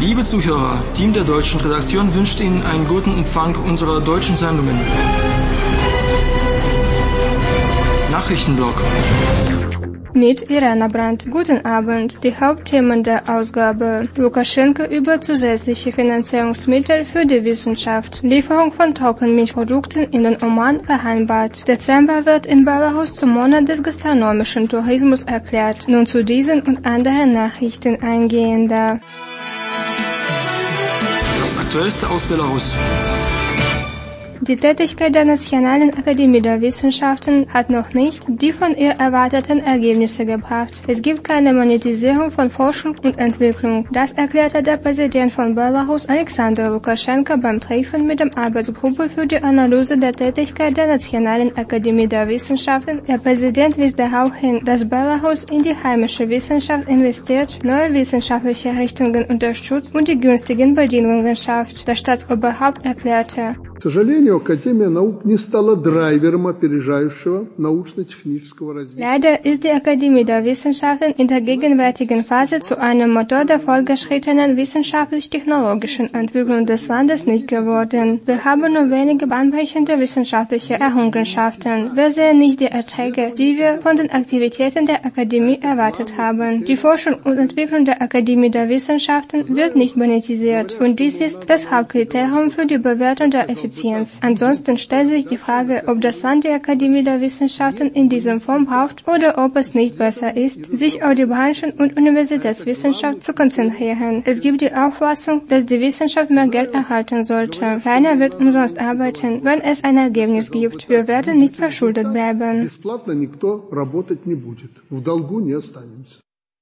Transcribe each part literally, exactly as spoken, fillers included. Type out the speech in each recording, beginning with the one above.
Liebe Zuhörer, Team der deutschen Redaktion wünscht Ihnen einen guten Empfang unserer deutschen Sendungen. Nachrichtenblock. Mit Irena Brandt. Guten Abend. Die Hauptthemen der Ausgabe. Lukaschenko über zusätzliche Finanzierungsmittel für die Wissenschaft. Lieferung von Trockenmilchprodukten in den Oman vereinbart. Dezember wird in Belarus zum Monat des gastronomischen Tourismus erklärt. Nun zu diesen und anderen Nachrichten eingehender. Das Aktuellste aus Belarus. Die Tätigkeit der Nationalen Akademie der Wissenschaften hat noch nicht die von ihr erwarteten Ergebnisse gebracht. Es gibt keine Monetisierung von Forschung und Entwicklung. Das erklärte der Präsident von Belarus, Alexander Lukaschenko, beim Treffen mit der Arbeitsgruppe für die Analyse der Tätigkeit der Nationalen Akademie der Wissenschaften. Der Präsident wies darauf hin, dass Belarus in die heimische Wissenschaft investiert, neue wissenschaftliche Richtungen unterstützt und die günstigen Bedingungen schafft. Der Staatsoberhaupt erklärte: К сожалению, Академия наук не стала драйвером опережающего научно-технического развития. Leider ist die Akademie der Wissenschaften in der gegenwärtigen Phase zu einem Motor der fortgeschrittenen wissenschaftlich-technologischen Entwicklung des Landes nicht geworden. Wir haben nur wenige bahnbrechende wissenschaftliche Errungenschaften. Wir sehen nicht die Erträge, die wir von den Aktivitäten der Akademie erwartet haben. Die Forschung und Entwicklung der Akademie der Wissenschaften wird nicht monetisiert und dies ist das Hauptkriterium für die Bewertung der Effizienz. Ansonsten stellt sich die Frage, ob das Land die Akademie der Wissenschaften in dieser Form braucht oder ob es nicht besser ist, sich auf die Branchen- und Universitätswissenschaft zu konzentrieren. Es gibt die Auffassung, dass die Wissenschaft mehr Geld erhalten sollte. Keiner wird umsonst arbeiten, wenn es ein Ergebnis gibt. Wir werden nicht verschuldet bleiben. Бесплатно никто работать не будет. В долгу не останемся.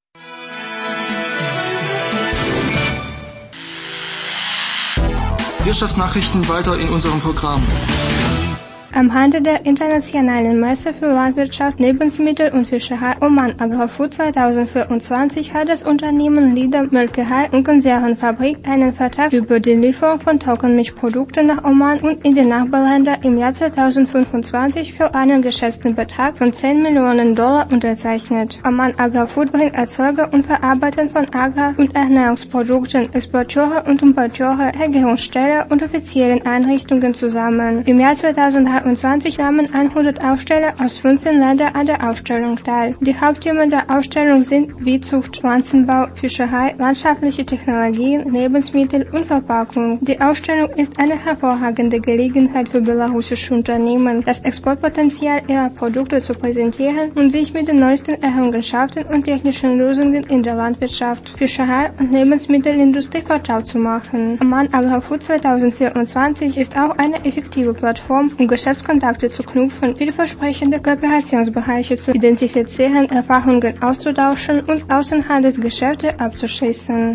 Wirtschaftsnachrichten weiter in unserem Programm. Am Rande der Internationalen Messe für Landwirtschaft, Lebensmittel und Fischerei Oman Agrofood zweitausendvierundzwanzig hat das Unternehmen Lida Molkerei und Konservenfabrik einen Vertrag über die Lieferung von Trockenmilchprodukten nach Oman und in die Nachbarländer im Jahr zweitausendfünfundzwanzig für einen geschätzten Betrag von zehn Millionen Dollar unterzeichnet. Oman Agrofood bringt Erzeuger und Verarbeiter von Agrar- und Ernährungsprodukten, Exporteure und Importeure, Regierungsstellen und offiziellen Einrichtungen zusammen. Im Jahr zweitausenddreiundzwanzig nahmen hundert Aussteller aus fünfzehn Ländern an der Ausstellung teil. Die Hauptthemen der Ausstellung sind Viehzucht, Pflanzenbau, Fischerei, landschaftliche Technologien, Lebensmittel und Verpackung. Die Ausstellung ist eine hervorragende Gelegenheit für belarussische Unternehmen, das Exportpotenzial ihrer Produkte zu präsentieren und sich mit den neuesten Errungenschaften und technischen Lösungen in der Landwirtschaft, Fischerei und Lebensmittelindustrie vertraut zu machen. Oman Agrofood zweitausendvierundzwanzig ist auch eine effektive Plattform, um Geschäftskontakte zu knüpfen, vielversprechende Kooperationsbereiche zu identifizieren, Erfahrungen auszutauschen und Außenhandelsgeschäfte abzuschließen.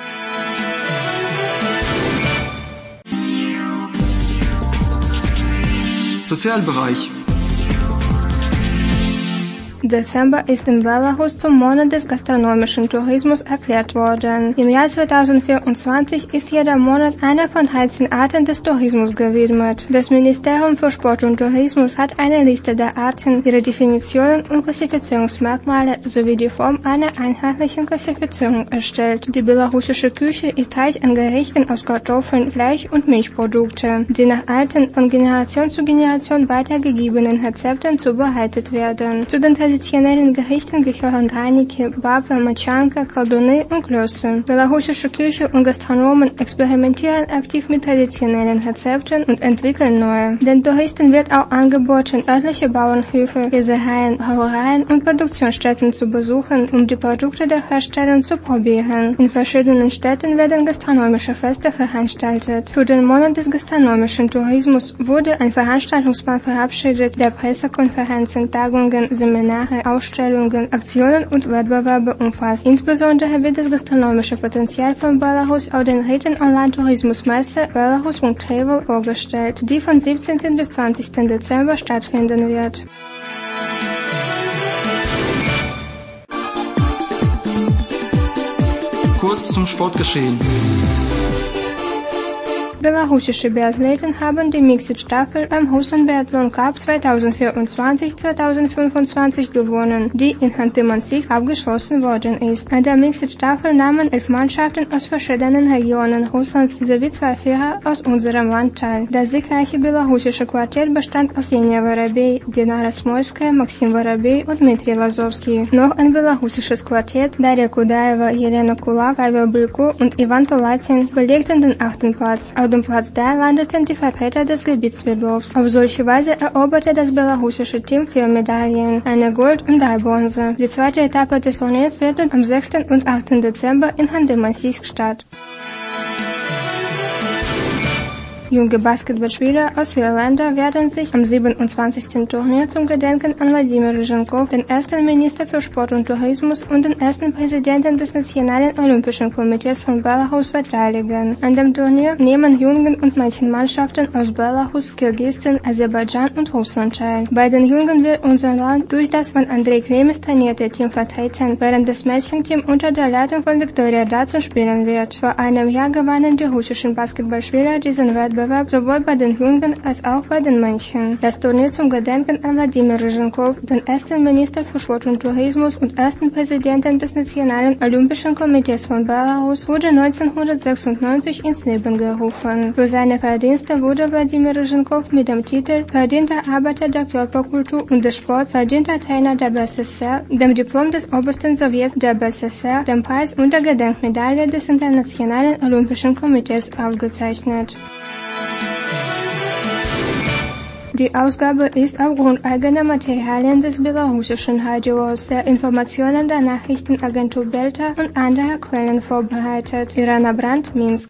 Sozialbereich. Dezember ist in Belarus zum Monat des gastronomischen Tourismus erklärt worden. Im Jahr zweitausendvierundzwanzig ist jeder Monat einer von dreizehn Arten des Tourismus gewidmet. Das Ministerium für Sport und Tourismus hat eine Liste der Arten, ihre Definitionen und Klassifizierungsmerkmale sowie die Form einer einheitlichen Klassifizierung erstellt. Die belarussische Küche ist reich an Gerichten aus Kartoffeln, Fleisch und Milchprodukten, die nach alten, von Generation zu Generation weitergegebenen Rezepten zubereitet werden. Zu den traditionellen Gerichten gehören Raniki, Baba, Machanka, Kolduny und Klöße. Belarussische Küche und Gastronomen experimentieren aktiv mit traditionellen Rezepten und entwickeln neue. Den Touristen wird auch angeboten, örtliche Bauernhöfe, Käsereien, Brauereien und Produktionsstätten zu besuchen, um die Produkte der Herstellung zu probieren. In verschiedenen Städten werden gastronomische Feste veranstaltet. Für den Monat des gastronomischen Tourismus wurde ein Veranstaltungsplan verabschiedet, der Pressekonferenzen, Tagungen, Seminare, Ausstellungen, Aktionen und Wettbewerbe umfasst. Insbesondere wird das gastronomische Potenzial von Belarus auf den dritten Online-Tourismusmesse Belarus.travel vorgestellt, die von siebzehnten bis zwanzigsten Dezember stattfinden wird. Kurz zum Sportgeschehen. Belarussische Biathleten haben die Mixed-Staffel beim Russen Biathlon Cup zweitausendvierundzwanzig zweitausendfünfundzwanzig gewonnen, die in Chanty-Mansijsk abgeschlossen worden ist. An der Mixed-Staffel nahmen elf Mannschaften aus verschiedenen Regionen Russlands sowie zwei Fahrer aus unserem Land teil. Das siegreiche belarussische Quartett bestand aus Jenia Vorobej, Dinara Smolskaya, Maxim Vorobej und Dmitri Lazovsky. Noch ein belarussisches Quartett, Daria Kudaeva, Jelena Kulak, Pavel Bryko und Ivan Tolatin, belegten den achten Platz. Auf dem Platz drei landeten die Vertreter des Gebiets Sverdlovsk. Auf solche Weise eroberte das belarussische Team vier Medaillen, eine Gold und drei Bronze. Die zweite Etappe des Turniers findet am sechsten und achten Dezember in Chanty-Mansijsk statt. Junge Basketballspieler aus vier Ländern werden sich am siebenundzwanzigsten Turnier zum Gedenken an Wladimir Ryzhenkov, den ersten Minister für Sport und Tourismus und den ersten Präsidenten des Nationalen Olympischen Komitees von Belarus beteiligen. An dem Turnier nehmen Jungen- und Mädchenmannschaften aus Belarus, Kirgisistan, Aserbaidschan und Russland teil. Bei den Jungen wird unser Land durch das von Andrei Kremis trainierte Team vertreten, während das Mädchenteam unter der Leitung von Viktoria Datsun spielen wird. Vor einem Jahr gewannen die russischen Basketballspieler diesen Wettbewerb sowohl bei den Jungen als auch bei den Männchen. Das Turnier zum Gedenken an Wladimir Ryzhenkov, den ersten Minister für Sport und Tourismus und ersten Präsidenten des Nationalen Olympischen Komitees von Belarus, wurde neunzehnhundertsechsundneunzig ins Leben gerufen. Für seine Verdienste wurde Wladimir Ryzhenkov mit dem Titel Verdienter Arbeiter der Körperkultur und des Sports, Verdienter Trainer der B S S R, dem Diplom des Obersten Sowjets der B S S R, dem Preis und der Gedenkmedaille des Internationalen Olympischen Komitees ausgezeichnet. Die Ausgabe ist aufgrund eigener Materialien des belarussischen Radios, der Informationen der Nachrichtenagentur Belta und anderer Quellen vorbereitet. Irana Brandt, Minsk.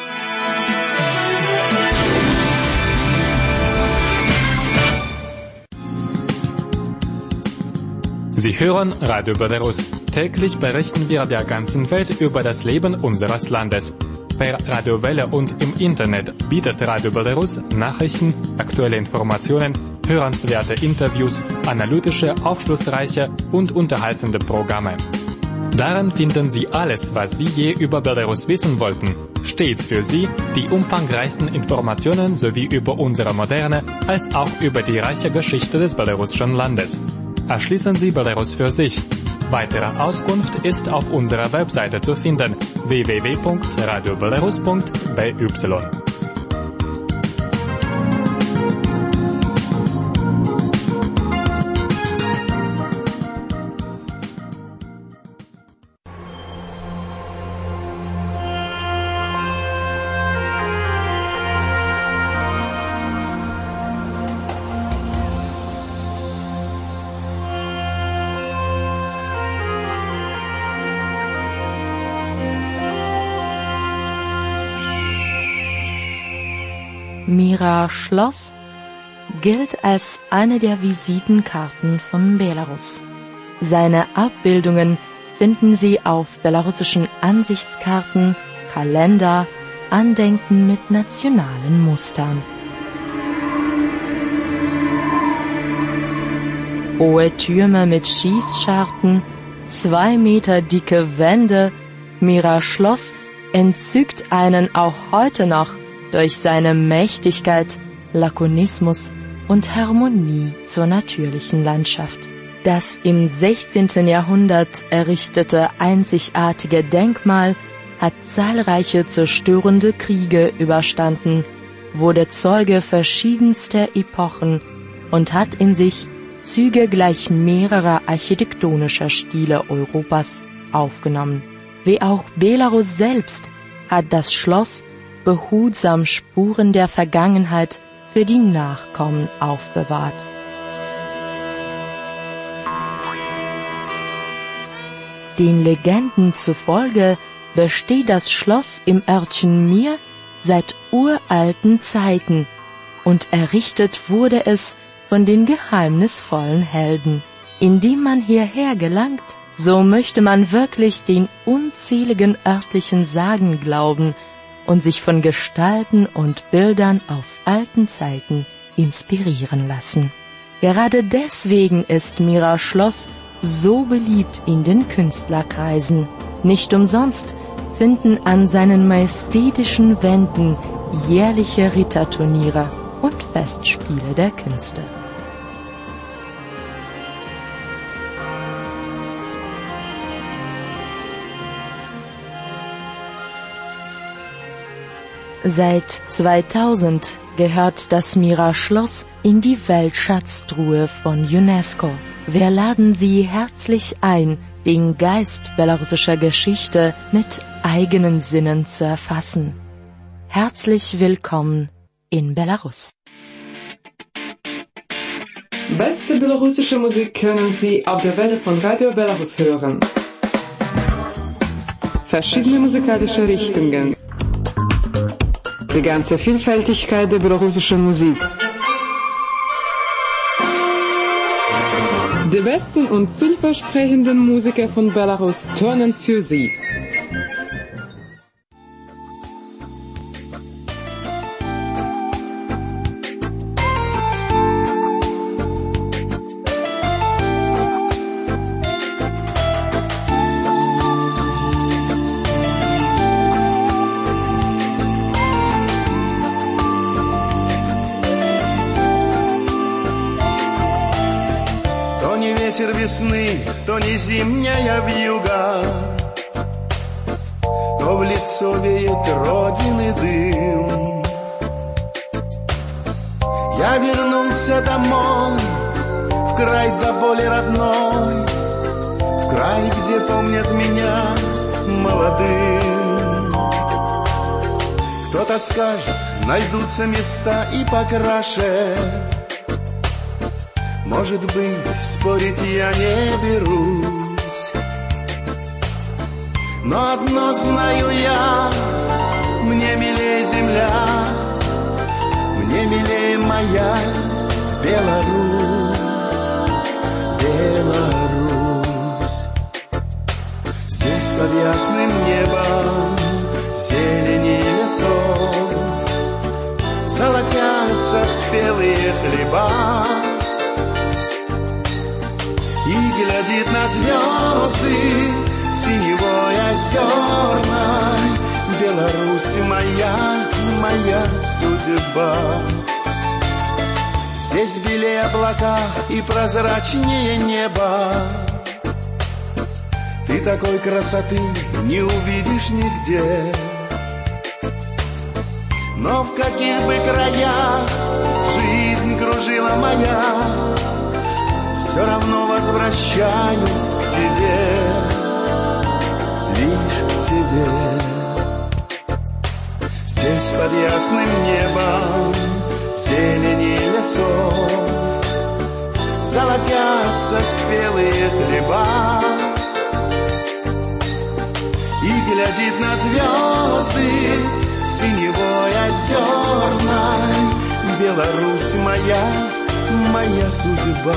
Sie hören Radio Belarus. Täglich berichten wir der ganzen Welt über das Leben unseres Landes. Per Radiowelle und im Internet bietet Radio Belarus Nachrichten, aktuelle Informationen, hörenswerte Interviews, analytische, aufschlussreiche und unterhaltende Programme. Darin finden Sie alles, was Sie je über Belarus wissen wollten. Stets für Sie die umfangreichsten Informationen sowie über unsere moderne als auch über die reiche Geschichte des belarussischen Landes. Erschließen Sie Belarus für sich. Weitere Auskunft ist auf unserer Webseite zu finden w w w punkt radio belarus punkt b y. Mira-Schloss gilt als eine der Visitenkarten von Belarus. Seine Abbildungen finden Sie auf belarussischen Ansichtskarten, Kalender, Andenken mit nationalen Mustern. Hohe Türme mit Schießscharten, zwei Meter dicke Wände, Mira-Schloss entzückt einen auch heute noch durch seine Mächtigkeit, Lakonismus und Harmonie zur natürlichen Landschaft. Das im sechzehnten Jahrhundert errichtete einzigartige Denkmal hat zahlreiche zerstörende Kriege überstanden, wurde Zeuge verschiedenster Epochen und hat in sich Züge gleich mehrerer architektonischer Stile Europas aufgenommen. Wie auch Belarus selbst hat das Schloss behutsam Spuren der Vergangenheit für die Nachkommen aufbewahrt. Den Legenden zufolge besteht das Schloss im Örtchen Mir seit uralten Zeiten und errichtet wurde es von den geheimnisvollen Helden. Indem man hierher gelangt, so möchte man wirklich den unzähligen örtlichen Sagen glauben und sich von Gestalten und Bildern aus alten Zeiten inspirieren lassen. Gerade deswegen ist Mira-Schloss so beliebt in den Künstlerkreisen. Nicht umsonst finden an seinen majestätischen Wänden jährliche Ritterturniere und Festspiele der Künste. Seit zweitausend gehört das Mira-Schloss in die Weltschatztruhe von UNESCO. Wir laden Sie herzlich ein, den Geist belarussischer Geschichte mit eigenen Sinnen zu erfassen. Herzlich willkommen in Belarus. Beste belarussische Musik können Sie auf der Welle von Radio Belarus hören. Verschiedene musikalische Richtungen. Die ganze Vielfältigkeit der belarussischen Musik. Die besten und vielversprechenden Musiker von Belarus turnen für Sie. Ветер весны, то не зимняя вьюга, то в лицо веет родины дым. Я вернулся домой, в край до боли родной, в край, где помнят меня молодым. Кто-то скажет, найдутся места и покраше. Может быть, спорить я не берусь, но одно знаю я, мне милее земля, мне милее моя Беларусь, Беларусь. Здесь под ясным небом, в зелени лесов, золотятся спелые хлеба. И глядит на звезды синевой озерной Беларусь моя, моя судьба. Здесь белее облака и прозрачнее неба. Ты такой красоты не увидишь нигде. Но в каких бы краях жизнь кружила моя, все равно возвращаюсь к тебе, лишь к тебе. Здесь под ясным небом, в зелени лесов, золотятся спелые хлеба. И глядит на звезды синевой озерной Беларусь моя, моя судьба.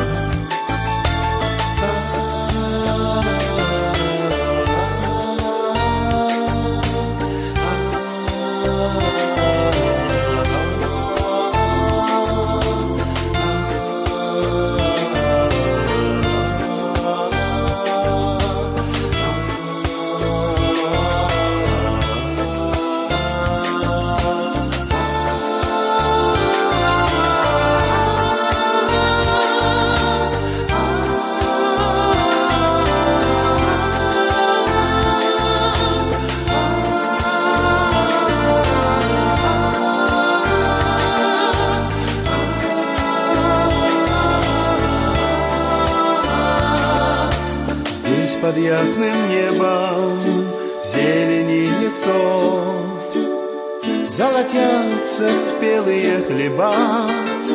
Под ясным небом, в зелени лесов, золотятся спелые хлеба.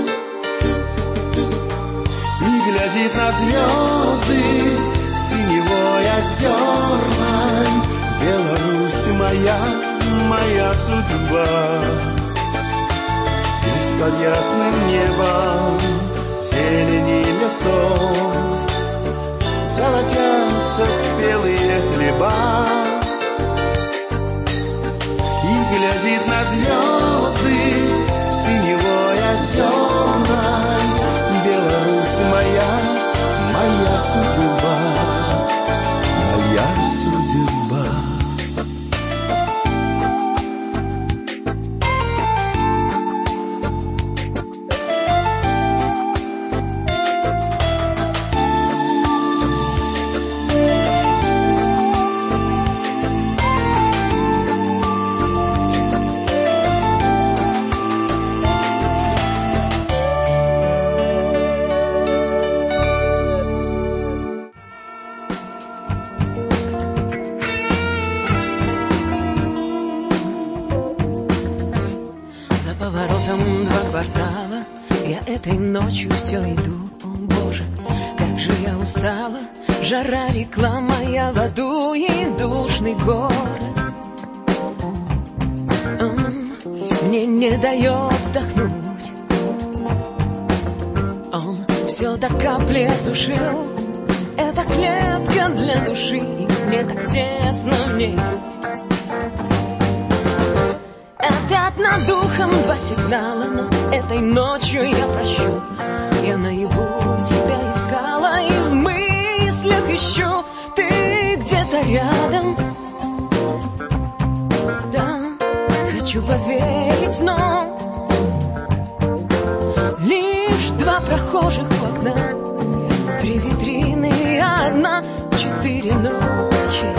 И глядит на звезды синевой озерной Беларусь моя, моя судьба. Здесь под ясным небом, в зелени лесов, золотятся спелые хлеба. И глядит на звезды синевой озерной Беларусь моя, моя судьба, моя судьба. этой ночью все иду, о Боже, как же я устала. Жара, реклама, я в аду и душный город мне не дает вдохнуть. Он все до капли осушил. Это клетка для души, мне так тесно в ней. Опять над духом два сигнала, но этой ночью я прощу. Я наяву тебя искала и в мыслях ищу. Ты где-то рядом. Да, хочу поверить, но лишь два прохожих у окна, три витрины и одна, четыре ночи.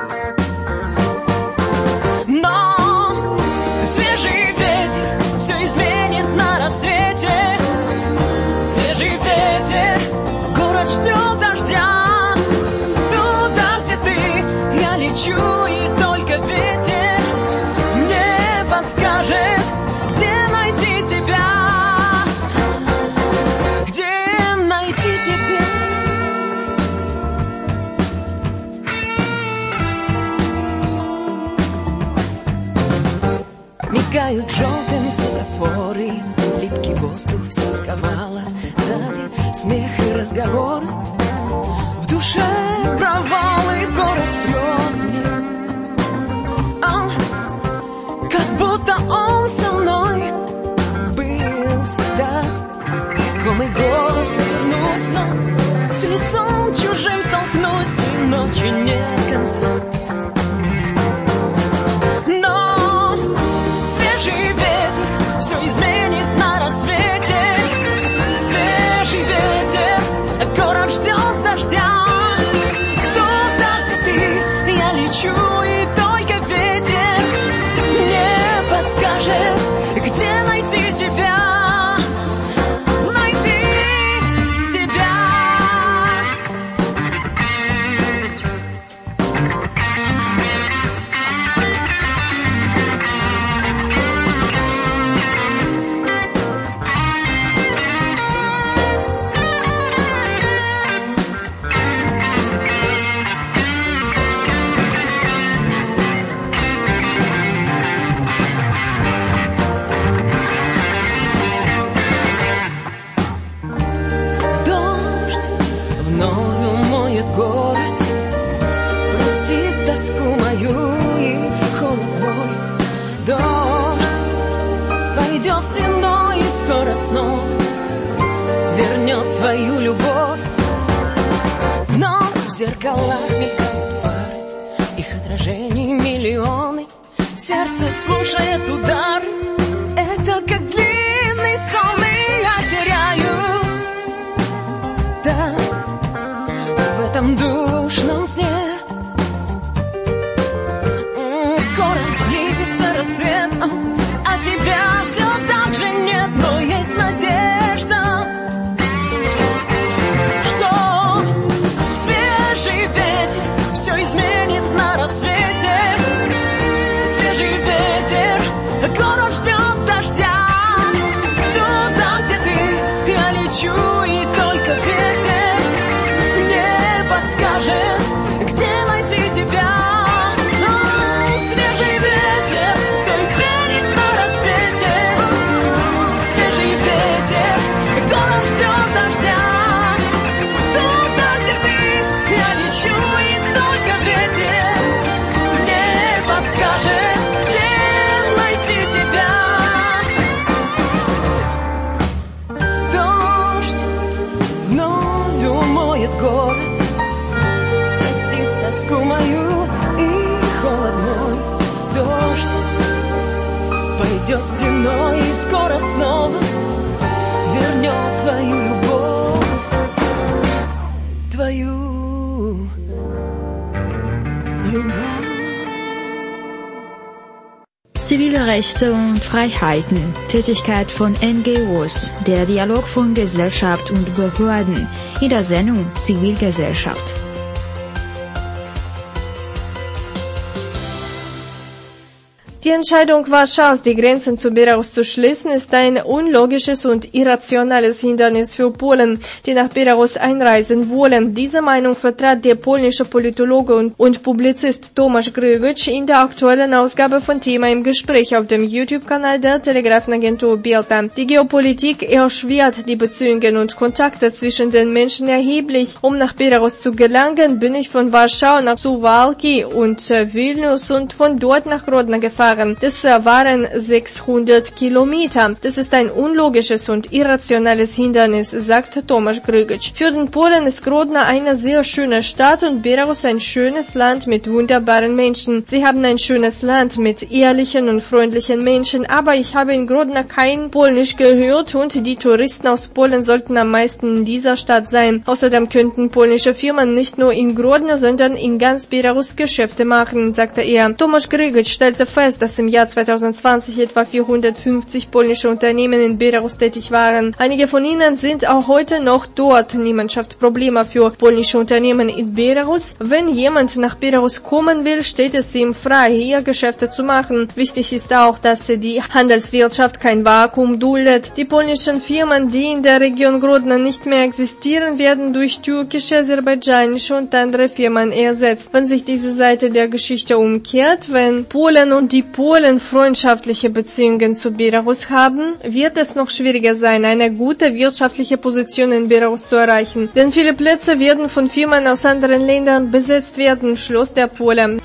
Но свежий ветер все изменит на рассвете. Свежий ветер, город ждет дождя. Туда, где ты, я лечу, и только ветер мне подскажет, где найти тебя. Где найти тебя? Мигают желтым светофоры, липкий воздух все сковало. Сзади смех и разговор, в душе провалы, город врет мне. А, как будто он со мной был всегда. Знакомый голос вернусь, но с лицом чужим столкнусь, и ночи нет конца. Но свежий ветер все изменит на рассвете. Свежий ветер, город ждет дождя. Туда, где ты, я лечу, и только ветер мне подскажет, где найти тебя. Снова вернет твою любовь. Но в зеркалах мелькают фары, их отражений миллионы. Сердце слушает удар. Это как длинный сон, и я теряюсь. Да, в этом душном сне. Скоро близится рассвет, а тебя все так же нет, но есть надежда, что свежий ветер все изменит на рассвете. Свежий ветер, город ждет дождя. Туда, где ты, я лечу, и только ветер мне подскажет, где найти тебя. Свежий ветер все изменит на рассвете. Свежий ветер, город ждет дождя. Туда, где ты, я лечу, и только ветер мне подскажет, где найти тебя. Дождь вновь умоет город, простит тоску мою и холод мой. Дождь пойдет стеной и скоро снова вернет твою любовь, твою любовь. Zivilrechte und Freiheiten, Tätigkeit von N G Os, der Dialog von Gesellschaft und Behörden in der Sendung Die Entscheidung Warschaus, die Grenzen zu Belarus zu schließen, ist ein unlogisches und irrationales Hindernis für Polen, die nach Belarus einreisen wollen. Diese Meinung vertrat der polnische Politologe und, und Publizist Tomasz Grygicz in der aktuellen Ausgabe von Thema im Gespräch auf dem YouTube-Kanal der Telegrafenagentur Bielta. Die Geopolitik erschwert die Beziehungen und Kontakte zwischen den Menschen erheblich. Um nach Belarus zu gelangen, bin ich von Warschau nach Suwałki und äh, Vilnius und von dort nach Grodno gefahren. Das äh, waren sechshundert Kilometer. Das ist ein unlogisches und irrationales Hindernis, sagt Tomasz Grygicz. Für den Polen ist Grodno eine sehr schöne Stadt und Belarus ein schönes Land mit wunderbaren Menschen. Sie haben ein schönes Land mit ehrlichen und freundlichen Menschen, aber ich habe in Grodno kein Polnisch gehört und die Touristen aus Polen sollten am meisten in dieser Stadt sein. Außerdem könnten polnische Firmen nicht nur in Grodno, sondern in ganz Belarus Geschäfte machen, sagte er. Tomasz Grygicz stellte fest, dass im Jahr zweitausendzwanzig etwa vierhundertfünfzig polnische Unternehmen in Belarus tätig waren. Einige von ihnen sind auch heute noch dort. Niemand schafft Probleme für polnische Unternehmen in Belarus. Wenn jemand nach Belarus kommen will, steht es ihm frei, hier Geschäfte zu machen. Wichtig ist auch, dass die Handelswirtschaft kein Vakuum duldet. Die polnischen Firmen, die in der Region Grodno nicht mehr existieren, werden durch türkische, aserbaidschanische und andere Firmen ersetzt. Wenn sich diese Seite der Geschichte umkehrt, wenn Polen und die Polen freundschaftliche Beziehungen zu Belarus haben, wird es noch schwieriger sein, eine gute wirtschaftliche Position in Belarus zu erreichen. Denn viele Plätze werden von Firmen aus anderen Ländern besetzt werden, schloss der Pole.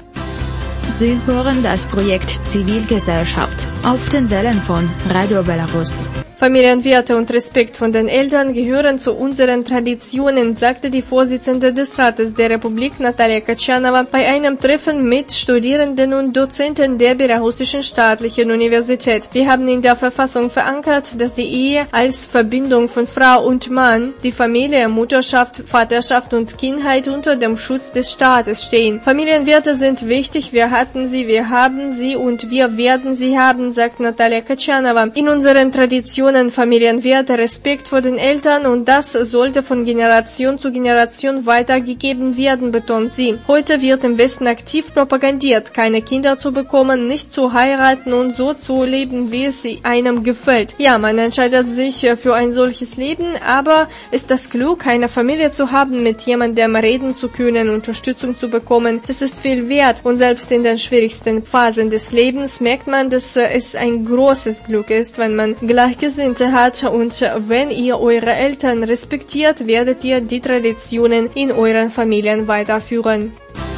Sie hören das Projekt Zivilgesellschaft auf den Wellen von Radio Belarus. Familienwerte und Respekt von den Eltern gehören zu unseren Traditionen, sagte die Vorsitzende des Rates der Republik, Natalia Kachanova, bei einem Treffen mit Studierenden und Dozenten der Belarussischen Staatlichen Universität. Wir haben in der Verfassung verankert, dass die Ehe als Verbindung von Frau und Mann, die Familie, Mutterschaft, Vaterschaft und Kindheit unter dem Schutz des Staates stehen. Familienwerte sind wichtig, wir hatten sie, wir haben sie und wir werden sie haben, sagt Natalia Kachanova. In unseren Traditionen Familienwerte, Respekt vor den Eltern und das sollte von Generation zu Generation weitergegeben werden, betont sie. Heute wird im Westen aktiv propagandiert, keine Kinder zu bekommen, nicht zu heiraten und so zu leben, wie es einem gefällt. Ja, man entscheidet sich für ein solches Leben, aber ist das Glück, eine Familie zu haben, mit jemandem reden zu können, Unterstützung zu bekommen, das ist viel wert und selbst in den schwierigsten Phasen des Lebens merkt man, dass es ein großes Glück ist, wenn man Gleichgesinnte hat und wenn ihr eure Eltern respektiert, werdet ihr die Traditionen in euren Familien weiterführen.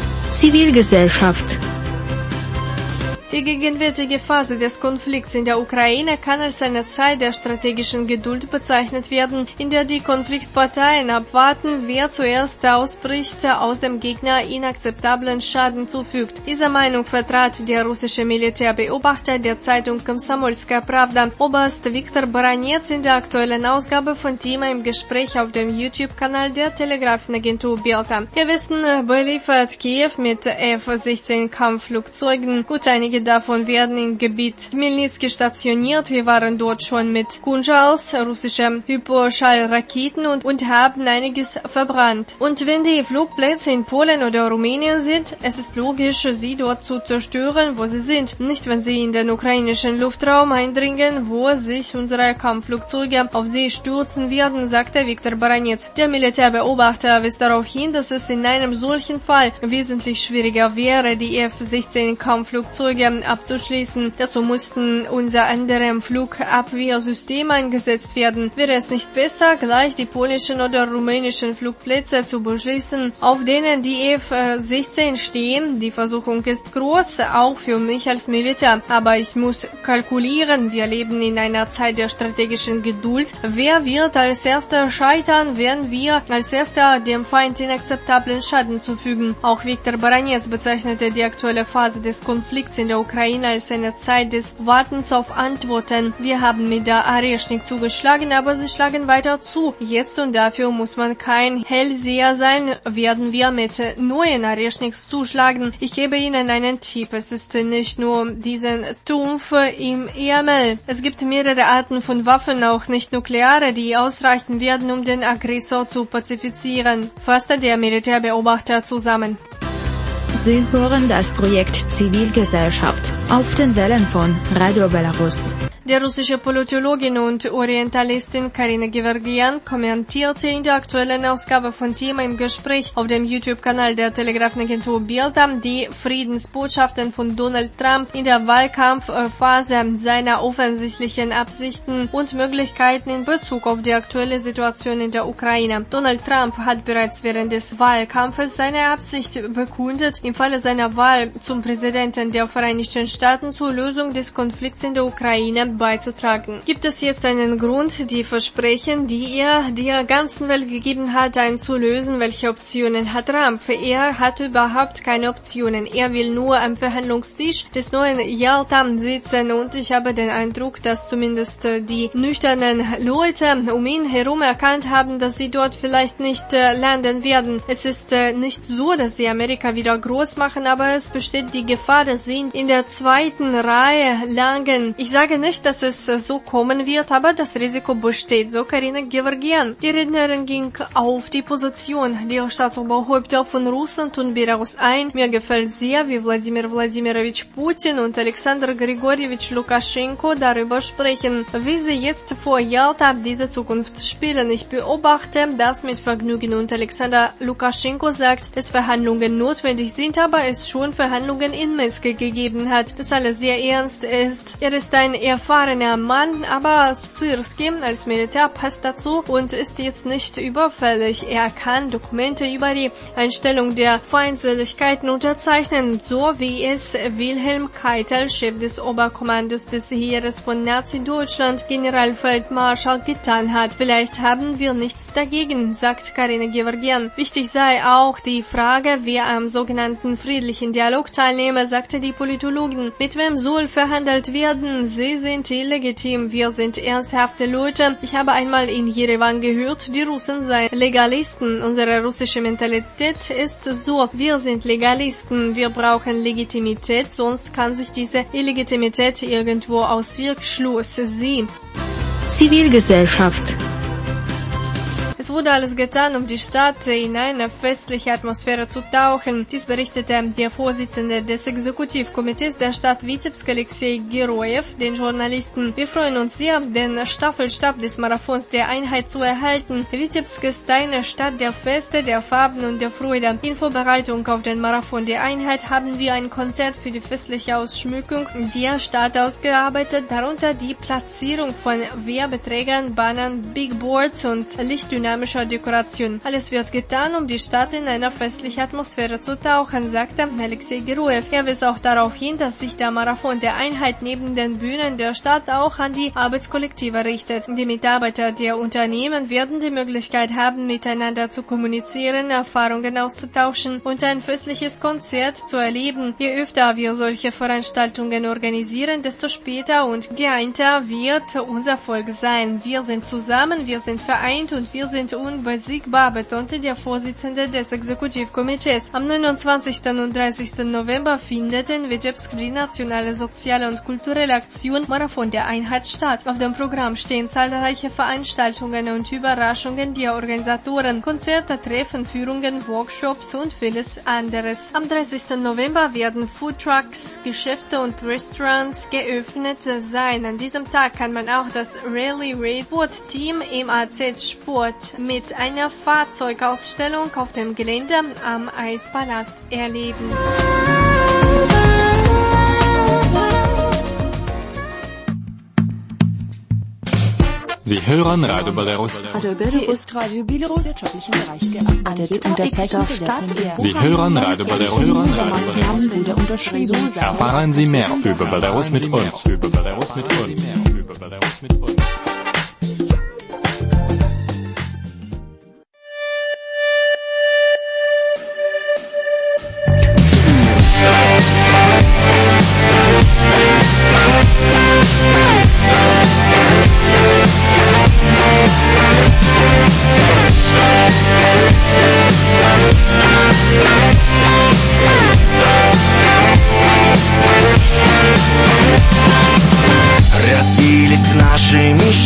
Zivilgesellschaft. Die gegenwärtige Phase des Konflikts in der Ukraine kann als eine Zeit der strategischen Geduld bezeichnet werden, in der die Konfliktparteien abwarten, wer zuerst ausbricht, aus dem Gegner inakzeptablen Schaden zufügt. Diese Meinung vertrat der russische Militärbeobachter der Zeitung Komsomolskaya Pravda, Oberst Viktor Baranets, in der aktuellen Ausgabe von Thema im Gespräch auf dem YouTube-Kanal der Telegrafenagentur Bielta. Der Westen beliefert Kiew mit F sechzehn Kampfflugzeugen. Gut, einige davon werden im Gebiet Chmelnyzki stationiert. Wir waren dort schon mit Kunjals, russische Hyperschallraketen und, und haben einiges verbrannt. Und wenn die Flugplätze in Polen oder Rumänien sind, es ist logisch, sie dort zu zerstören, wo sie sind. Nicht, wenn sie in den ukrainischen Luftraum eindringen, wo sich unsere Kampfflugzeuge auf sie stürzen werden, sagte Viktor Baranets. Der Militärbeobachter wies darauf hin, dass es in einem solchen Fall wesentlich schwieriger wäre, die F sechzehn Kampfflugzeuge abzuschließen. Dazu mussten unser andere Flugabwehrsysteme eingesetzt werden. Wäre es nicht besser, gleich die polnischen oder rumänischen Flugplätze zu beschließen, auf denen die F sechzehn stehen? Die Versuchung ist groß, auch für mich als Militär. Aber ich muss kalkulieren, wir leben in einer Zeit der strategischen Geduld. Wer wird als erster scheitern, wenn wir als erster dem Feind inakzeptablen Schaden zufügen? Auch Viktor Baranets bezeichnete die aktuelle Phase des Konflikts in der Ukraine als eine Zeit des Wartens auf Antworten. Wir haben mit der Areschnik zugeschlagen, aber sie schlagen weiter zu. Jetzt und dafür muss man kein Hellseher sein, werden wir mit neuen Areschniks zuschlagen. Ich gebe Ihnen einen Tipp. Es ist nicht nur diesen Trumpf im Ärmel. Es gibt mehrere Arten von Waffen, auch nicht nukleare, die ausreichen werden, um den Aggressor zu pazifizieren, fasste der Militärbeobachter zusammen. Sie hören das Projekt Zivilgesellschaft auf den Wellen von Radio Belarus. Die russische Politologin und Orientalistin Karina Gevorgyan kommentierte in der aktuellen Ausgabe von Thema im Gespräch auf dem YouTube-Kanal der Telegrafenagentur Bilda die Friedensbotschaften von Donald Trump in der Wahlkampfphase, seiner offensichtlichen Absichten und Möglichkeiten in Bezug auf die aktuelle Situation in der Ukraine. Donald Trump hat bereits während des Wahlkampfes seine Absicht bekundet, im Falle seiner Wahl zum Präsidenten der Vereinigten Staaten zur Lösung des Konflikts in der Ukraine beizutragen. Gibt es jetzt einen Grund, die Versprechen, die er der ganzen Welt gegeben hat, einzulösen? Welche Optionen hat Trump? Er hat überhaupt keine Optionen. Er will nur am Verhandlungstisch des neuen Jalta sitzen und ich habe den Eindruck, dass zumindest die nüchternen Leute um ihn herum erkannt haben, dass sie dort vielleicht nicht äh, landen werden. Es ist äh, nicht so, dass sie Amerika wieder groß machen, aber es besteht die Gefahr, dass sie in der zweiten Reihe landen. Ich sage nicht, dass es so kommen wird, aber das Risiko besteht, so Karina Gevorgyan. Die Rednerin ging auf die Position der Staatsoberhäupter von Russland und Belarus ein. Mir gefällt sehr, wie Wladimir Wladimirovich Putin und Alexander Grigorjewitsch Lukaschenko darüber sprechen, wie sie jetzt vor Jalta diese Zukunft spielen. Ich beobachte das mit Vergnügen und Alexander Lukaschenko sagt, dass Verhandlungen notwendig sind, aber es schon Verhandlungen in Minsk gegeben hat. Das alles sehr ernst ist. Er ist ein erfahrener Mann, aber Syrski als Militär passt dazu und ist jetzt nicht überfällig. Er kann Dokumente über die Einstellung der Feindseligkeiten unterzeichnen, so wie es Wilhelm Keitel, Chef des Oberkommandos des Heeres von Nazi-Deutschland, Generalfeldmarschall, getan hat. Vielleicht haben wir nichts dagegen, sagt Karina Gevorgyan. Wichtig sei auch die Frage, wer am sogenannten friedlichen Dialog teilnehme, sagte die Politologin. Mit wem soll verhandelt werden? Sie sind illegitim, wir sind ernsthafte Leute. Ich habe einmal in Jerewan gehört, die Russen seien Legalisten. Unsere russische Mentalität ist so, wir sind Legalisten, wir brauchen Legitimität, sonst kann sich diese Illegitimität irgendwo auswirken. Schluss. Sie. Zivilgesellschaft. Es wurde alles getan, um die Stadt in eine festliche Atmosphäre zu tauchen. Dies berichtete der Vorsitzende des Exekutivkomitees der Stadt Vitebsk, Alexei Gerojew, den Journalisten. Wir freuen uns sehr, den Staffelstab des Marathons der Einheit zu erhalten. Vitebsk ist eine Stadt der Feste, der Farben und der Freude. In Vorbereitung auf den Marathon der Einheit haben wir ein Konzept für die festliche Ausschmückung der Stadt ausgearbeitet, darunter die Platzierung von Werbeträgern, Bannern, Big Boards und Lichtdynamik. Dekoration. Alles wird getan, um die Stadt in einer festlichen Atmosphäre zu tauchen, sagte Alexei Gerojew. Er wies auch darauf hin, dass sich der Marathon der Einheit neben den Bühnen der Stadt auch an die Arbeitskollektive richtet. Die Mitarbeiter der Unternehmen werden die Möglichkeit haben, miteinander zu kommunizieren, Erfahrungen auszutauschen und ein festliches Konzert zu erleben. Je öfter wir solche Veranstaltungen organisieren, desto später und geeinter wird unser Volk sein. Wir sind zusammen, wir sind vereint und wir sind unbesiegbar, betonte der Vorsitzende des Exekutivkomitees. Am neunundzwanzigsten und dreißigsten November findet in Vitebsk die nationale soziale und kulturelle Aktion Marathon der Einheit statt. Auf dem Programm stehen zahlreiche Veranstaltungen und Überraschungen der Organisatoren, Konzerte, Treffen, Führungen, Workshops und vieles anderes. Am dreißigsten November werden Foodtrucks, Geschäfte und Restaurants geöffnet sein. An diesem Tag kann man auch das Rally Raid Sport Team M A Z Sport mit einer Fahrzeugausstellung auf dem Gelände am Eispalast erleben. Sie hören Radio Belarus. Hier ist Radio Belarus wirtschaftlichen Bereich gearbeitet. Unterzeichner Stadt. Sie hören Radio Belarus. Maßnahmen wurde unterschrieben. Erfahren Sie mehr über Belarus mit uns. Über Belarus mit uns. Über Belarus mit uns. Разбились наши мечты.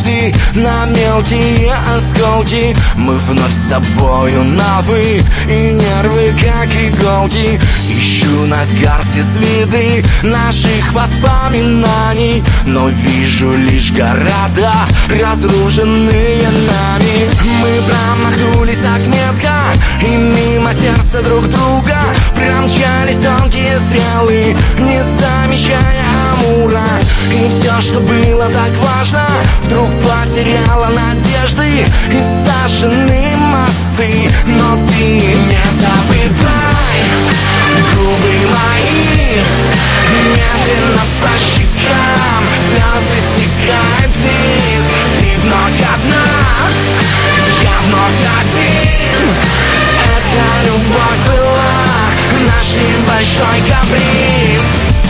мелкие осколки. Мы вновь с тобою на «вы», и нервы как иголки. Ищу на карте следы наших воспоминаний, но вижу лишь города, разрушенные нами. Мы промахнулись так метко, и мимо сердца друг друга промчались тонкие стрелы, не замечая Амура. И все, что было так важно, вдруг потеряло надежды и сожжены мосты. Но ты не забывай, губы мои, медленно по щекам слезы стекают вниз. Ты вновь одна, я вновь один. Эта любовь была наш небольшой каприз.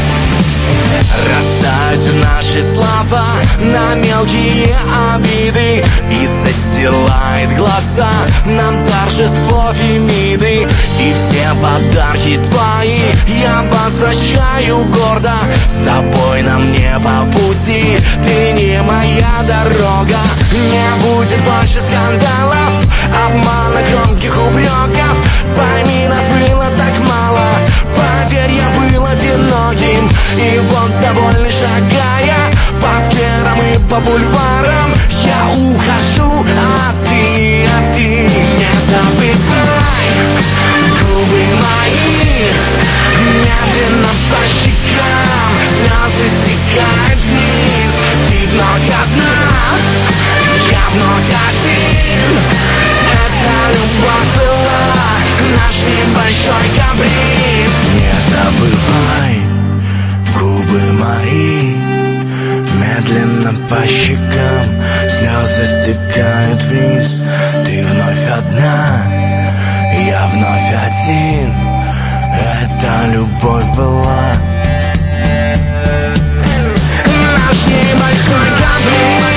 Растают наши слова на мелкие обиды, и застилает глаза нам торжество Фемиды. И все подарки твои я возвращаю гордо. С тобой нам не по пути, ты не моя дорога. Не будет больше скандалов, обмана, громких упреков. Пойми, нас было так мало, поверь, я был одиноким. И вот довольно шагая по скверам и по бульварам, я ухожу, а ты, а ты не забывай. Губы мои, медленно по щекам слезы стекают вниз. Ты вновь одна, я вновь один. Эта любовь была наш небольшой каприз. Не забывай, губы мои, медленно по щекам слезы стекают вниз. Ты вновь одна, я вновь один. Эта любовь была наш небольшой каприз.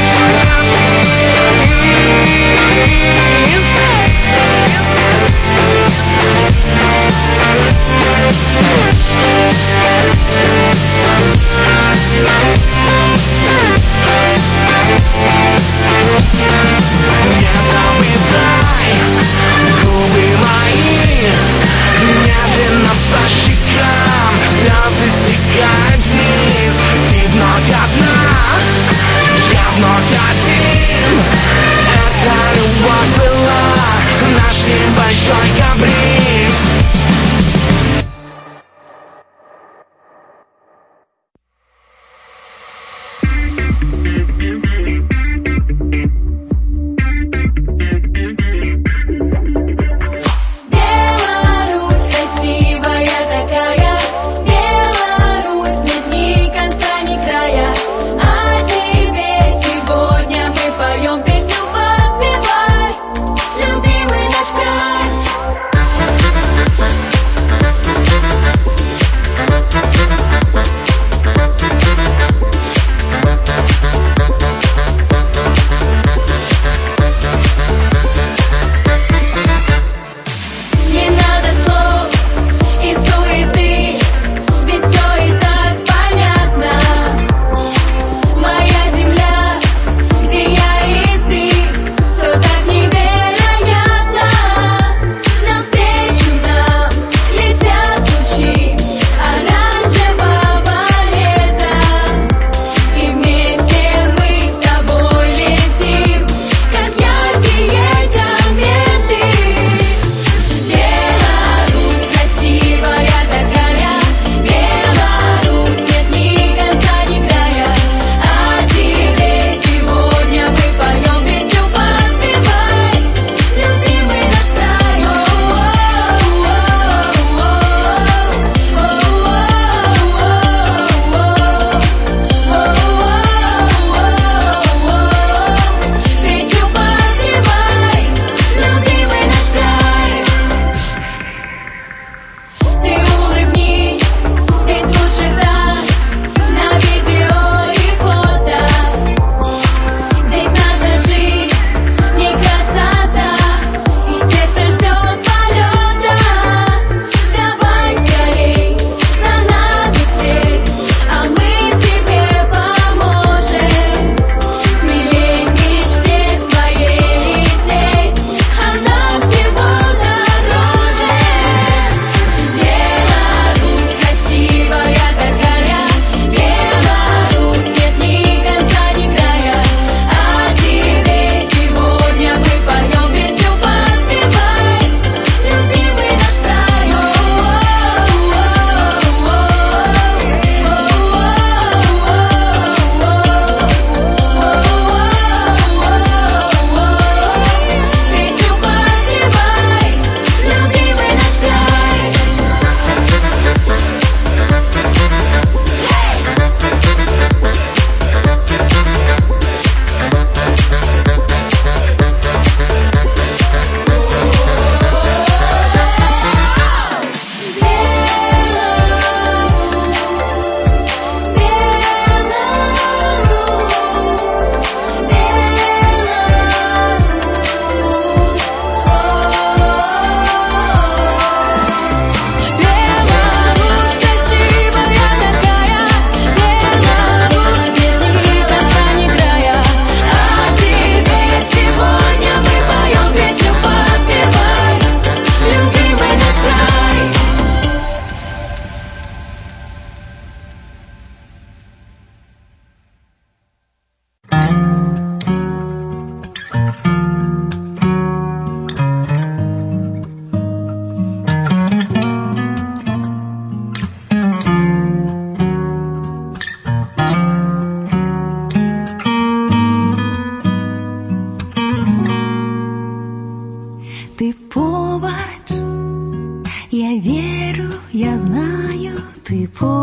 Не забывай, губы мои, медленно по щекам слезы стекают вниз. Ты вновь одна, я вновь один. Эта любовь была наш небольшой каприз.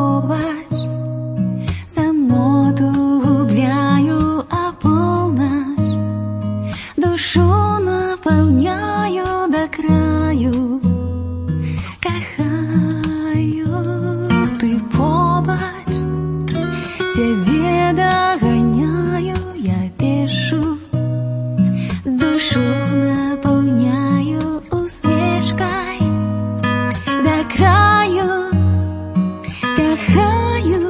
побач, самоту губляю, а полночь душу наполняю до краю. Кохаю, ты побач, тебе догоняю, я пишу, душу наполняю усмешкой до краю. Кохаю,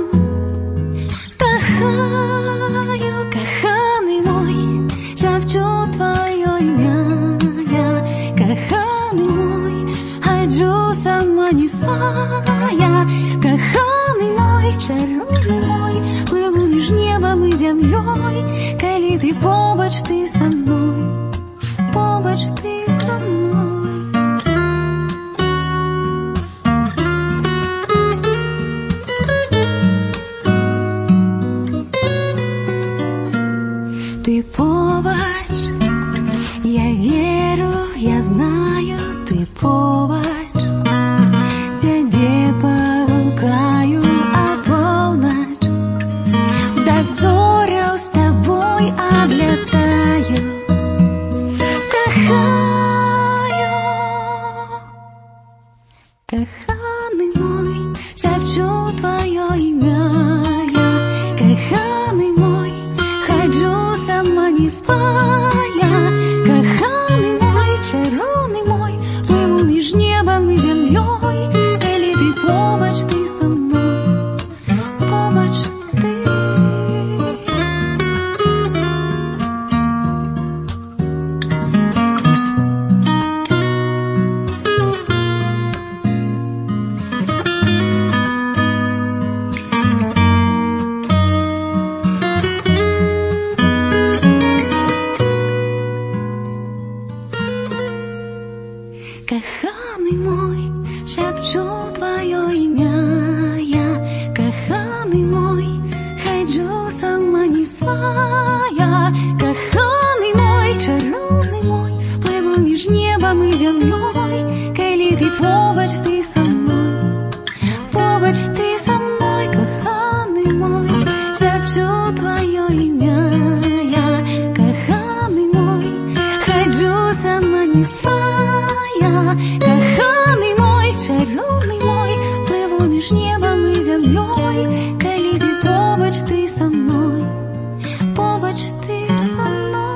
кохаю, коханий мой, шепчу твое ім'я. Я, коханий мой, ходжу сама не своя. Коханий мой, чарівний мой, пливу між небом і землей. Коли ти побач, ти со мною, побач, ти со мною. Ты побач, я верю, я знаю, ты побач, тебе погукаю, а полночь до зоря с тобой облетаю. Кохаю, коханий мой, шепчу твое ім'я. Я, коханий мой, ходжу сама не своя. Коханий мой, чарівний мой, пливу між небом і землей. Коли ти побач, ти со мною, побач ти. Коханий мой, шепчу твое ім'я. Я, коханий мой, ходжу сама не своя. Коханий мой, чарівний мой, пливу між небом і землей. Коли ти побач, ти со мною, побач, ти со мною. Коханий мой, шепчу твое ім'я. Я, коханий мой, ходжу сама не своя. Коханий мой, чарівний мой, пливу між небом і землей. Коли ти побач, ти со мною, побач, ти со мною.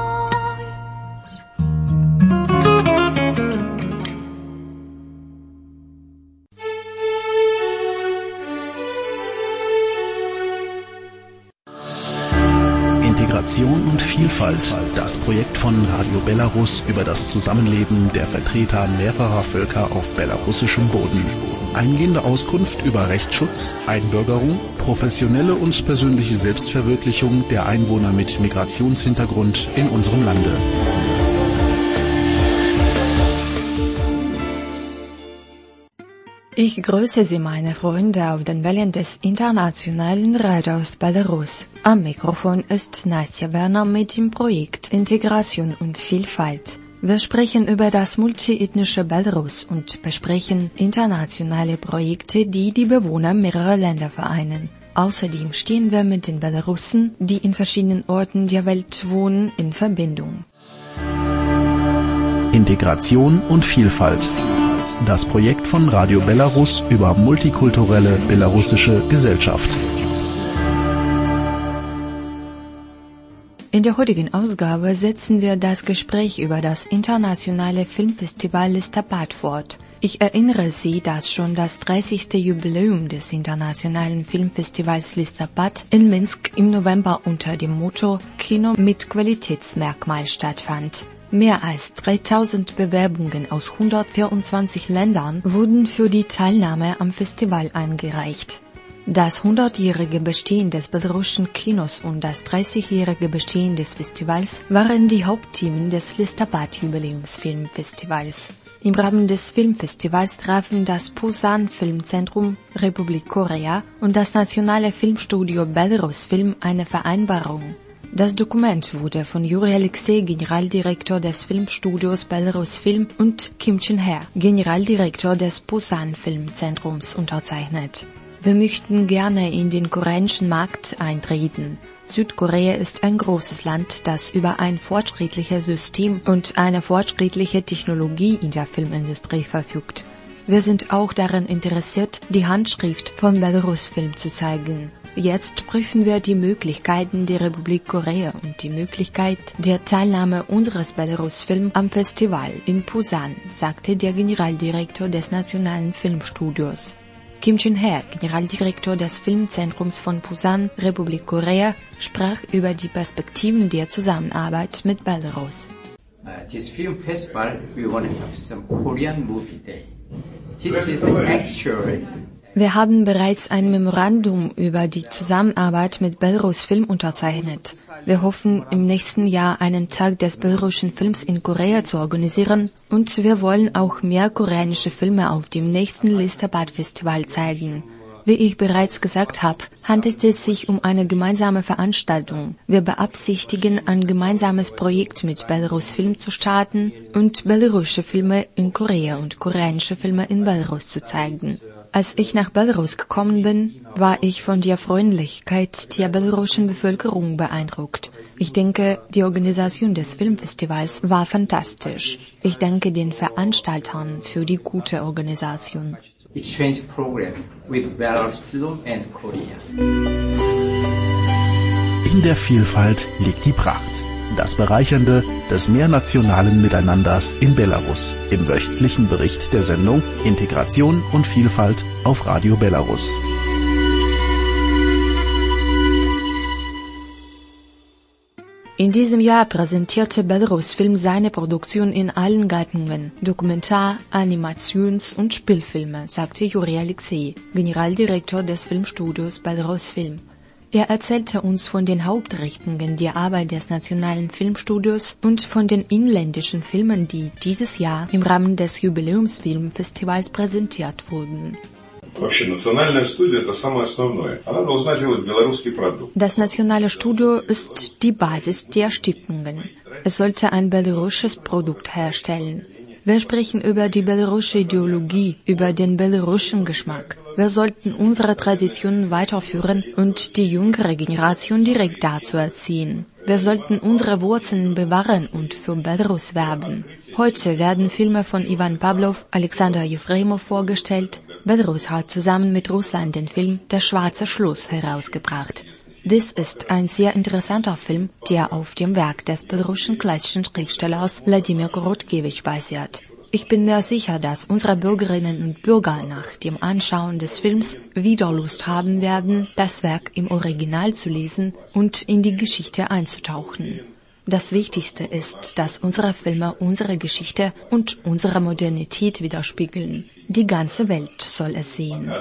Integration und Vielfalt, das Projekt von Radio Belarus über das Zusammenleben der Vertreter mehrerer Völker auf belarussischem Boden. Eingehende Auskunft über Rechtsschutz, Einbürgerung, professionelle und persönliche Selbstverwirklichung der Einwohner mit Migrationshintergrund in unserem Lande. Ich grüße Sie, meine Freunde, auf den Wellen des internationalen Radios Belarus. Am Mikrofon ist Nastja Werner mit dem Projekt Integration und Vielfalt. Wir sprechen über das multiethnische Belarus und besprechen internationale Projekte, die die Bewohner mehrerer Länder vereinen. Außerdem stehen wir mit den Belarussen, die in verschiedenen Orten der Welt wohnen, in Verbindung. Integration und Vielfalt. Das Projekt von Radio Belarus über multikulturelle belarussische Gesellschaft. In der heutigen Ausgabe setzen wir das Gespräch über das internationale Filmfestival Listapat fort. Ich erinnere Sie, dass schon das dreißigste Jubiläum des internationalen Filmfestivals Listapat in Minsk im November unter dem Motto Kino mit Qualitätsmerkmal stattfand. Mehr als dreitausend Bewerbungen aus hundertvierundzwanzig Ländern wurden für die Teilnahme am Festival eingereicht. Das hundertjährige Bestehen des belarussischen Kinos und das dreißigjährige Bestehen des Festivals waren die Hauptthemen des Listapat-Jubiläumsfilmfestivals. Im Rahmen des Filmfestivals trafen das Pusan Filmzentrum Republik Korea und das nationale Filmstudio Belarus Film eine Vereinbarung. Das Dokument wurde von Juri Alexei, Generaldirektor des Filmstudios Belarus Film, und Kim Chen-her, Generaldirektor des Pusan Filmzentrums, unterzeichnet. Wir möchten gerne in den koreanischen Markt eintreten. Südkorea ist ein großes Land, das über ein fortschrittliches System und eine fortschrittliche Technologie in der Filmindustrie verfügt. Wir sind auch daran interessiert, die Handschrift von Belarus-Film zu zeigen. Jetzt prüfen wir die Möglichkeiten der Republik Korea und die Möglichkeit der Teilnahme unseres Belarus-Film am Festival in Pusan, sagte der Generaldirektor des Nationalen Filmstudios. Kim Jin-Hae, Generaldirektor des Filmzentrums von Pusan, Republik Korea, sprach über die Perspektiven der Zusammenarbeit mit Belarus. Uh, this film festival, we want to have some Korean movie day. This is the actual. Wir haben bereits ein Memorandum über die Zusammenarbeit mit Belarus Film unterzeichnet. Wir hoffen, im nächsten Jahr einen Tag des belarussischen Films in Korea zu organisieren und wir wollen auch mehr koreanische Filme auf dem nächsten Listabat-Festival zeigen. Wie ich bereits gesagt habe, handelt es sich um eine gemeinsame Veranstaltung. Wir beabsichtigen, ein gemeinsames Projekt mit Belarus Film zu starten und belarussische Filme in Korea und koreanische Filme in Belarus zu zeigen. Als ich nach Belarus gekommen bin, war ich von der Freundlichkeit der belarussischen Bevölkerung beeindruckt. Ich denke, die Organisation des Filmfestivals war fantastisch. Ich danke den Veranstaltern für die gute Organisation. Exchange program with Belarus Film and Korea. In der Vielfalt liegt die Pracht. Das Bereichernde des mehrnationalen Miteinanders in Belarus im wöchentlichen Bericht der Sendung Integration und Vielfalt auf Radio Belarus. In diesem Jahr präsentierte Belarus Film seine Produktion in allen Gattungen, Dokumentar-, Animations- und Spielfilme, sagte Juri Alexei, Generaldirektor des Filmstudios Belarus Film. Er erzählte uns von den Hauptrichtungen der Arbeit des Nationalen Filmstudios und von den inländischen Filmen, die dieses Jahr im Rahmen des Jubiläumsfilmfestivals präsentiert wurden. Das Nationale Studio ist die Basis der Stiftungen. Es sollte ein belarussisches Produkt herstellen. Wir sprechen über die belarussische Ideologie, über den belarussischen Geschmack. Wir sollten unsere Traditionen weiterführen und die jüngere Generation direkt dazu erziehen. Wir sollten unsere Wurzeln bewahren und für Belarus werben. Heute werden Filme von Ivan Pavlov, Alexander Jefremov vorgestellt. Belarus hat zusammen mit Russland den Film Der schwarze Schluss herausgebracht. Dies ist ein sehr interessanter Film, der auf dem Werk des belarussischen klassischen Schriftstellers Wladimir Korotkewitsch basiert. Ich bin mir sicher, dass unsere Bürgerinnen und Bürger nach dem Anschauen des Films wieder Lust haben werden, das Werk im Original zu lesen und in die Geschichte einzutauchen. Das Wichtigste ist, dass unsere Filme unsere Geschichte und unsere Modernität widerspiegeln. Die ganze Welt soll es sehen.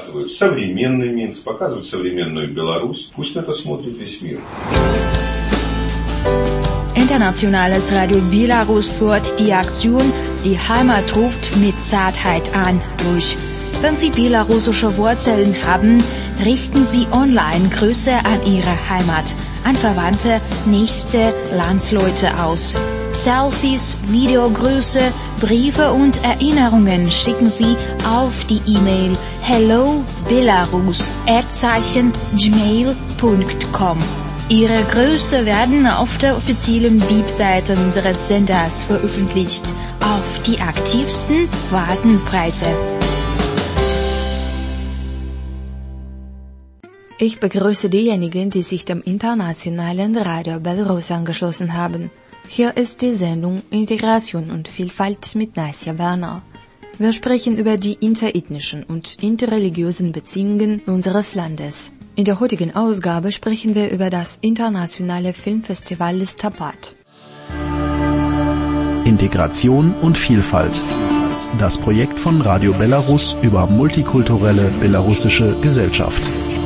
Internationales Radio Belarus führt die Aktion Die Heimat ruft mit Zartheit an durch. Wenn Sie belarussische Wurzeln haben, richten Sie online Grüße an Ihre Heimat, an Verwandte, nächste Landsleute aus. Selfies, Videogrüße, Briefe und Erinnerungen schicken Sie auf die E-Mail hello belarus at gmail punkt com. Ihre Grüße werden auf der offiziellen Webseite unseres Senders veröffentlicht. Auf die aktivsten warten Preise. Ich begrüße diejenigen, die sich dem internationalen Radio Belarus angeschlossen haben. Hier ist die Sendung Integration und Vielfalt mit Nasja Werner. Wir sprechen über die interethnischen und interreligiösen Beziehungen unseres Landes. In der heutigen Ausgabe sprechen wir über das internationale Filmfestival Listabat. Integration und Vielfalt. Das Projekt von Radio Belarus über multikulturelle belarussische Gesellschaft.